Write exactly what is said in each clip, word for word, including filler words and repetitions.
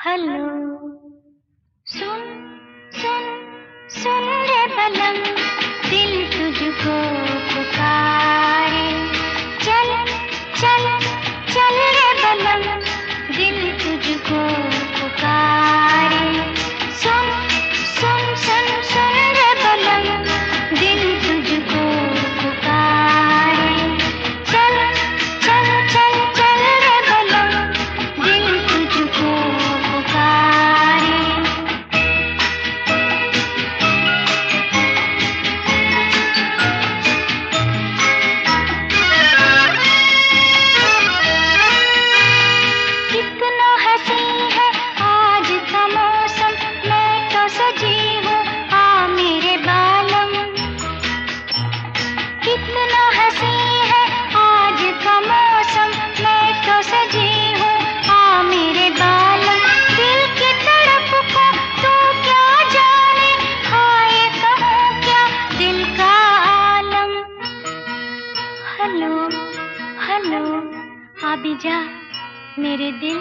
Hello सुन सुन सुन रे बलम, दिल तुझको पुकारे। चल चल चल रे बलम, दिल तुझको पुकारे। सुन सुन सुन सुन रे बलम, दिल तुझको पुकारे। चल चल चल चल रे बलम, दिल तुझको पुकारे। कितना हंसी है आज का मौसम, मैं तो सजी हूँ आ मेरे बालम। कितना हंसी है आज का मौसम, मैं तो सजी हूँ आ मेरे बालम। दिल की तड़प को तू क्या जाने, हाय कहूँ क्या दिल का आलम। हेलो हेलो आ भी जा मेरे दिल,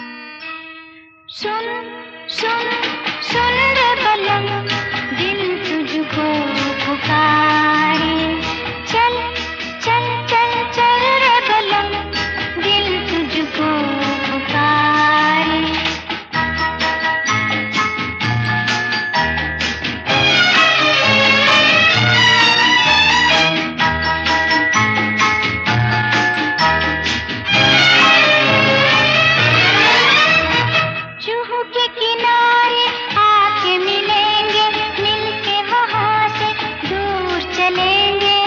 सुन सुन सुन रे बलम, दिल तुझको पुकारे। चल चल चल चल रे बलम, दिल तुझको पुकारे। जुहू के किनारे आके मिलेंगे, मिलके वहाँ से दूर चलेंगे।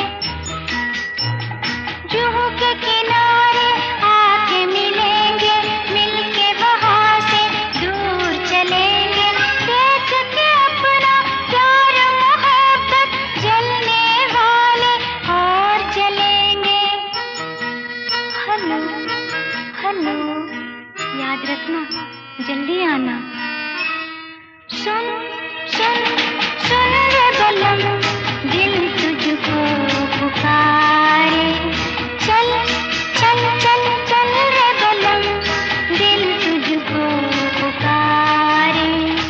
जुहू के किनारे आके मिलेंगे, मिलके वहाँ से दूर चलेंगे। देख के अपना प्यार मोहब्बत जलने वाले और जलेंगे। हेलो हेलो याद रखना, जल्दी आना। सुन सुन सुन रे बलम, दिल तुझको पुकारे। चल चल चल चल रे बलम, दिल तुझको पुकारे।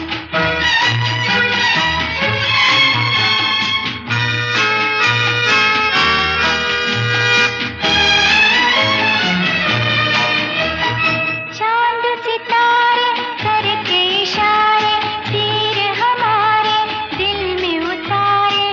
चांद सितारे करके इशारे, तीर हमारे दिल में उतारे।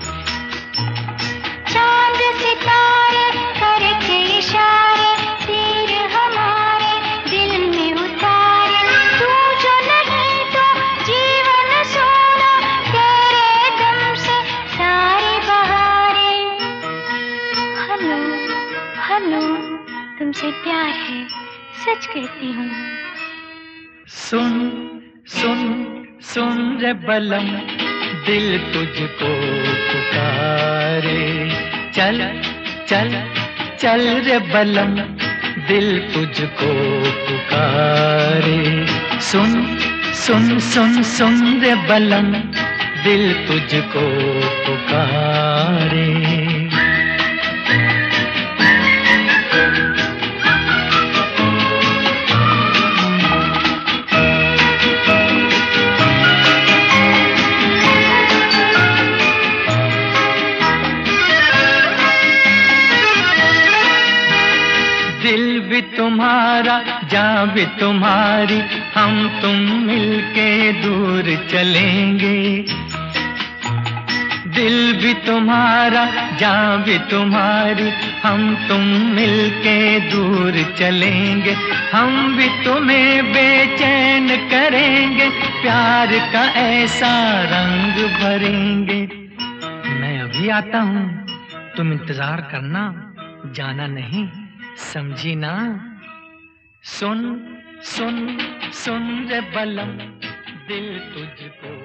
चांद सितारे करके इशारे, तीर हमारे दिल में उतारे। तू जो नहीं तो जीवन सोना, तेरे दम से सारी बहारें। हेलो हेलो तुमसे प्यार है, सच कहती हूँ। सुन सुन सुन रे बलम, दिल तुझको पुकारे। चल चल चल रे बलम, दिल तुझको पुकारे। सुन सुन सुन सुन रे बलम, दिल तुझको पुकारे। दिल भी तुम्हारा, जान भी तुम्हारी, हम तुम मिलके दूर चलेंगे। दिल भी तुम्हारा, जान भी तुम्हारी, हम तुम मिलके दूर चलेंगे। हम भी तुम्हें बेचैन करेंगे, प्यार का ऐसा रंग भरेंगे। मैं अभी आता हूँ, तुम इंतजार करना, जाना नहीं, समझी ना। सुन सुन सुन रे बलम, दिल तुझको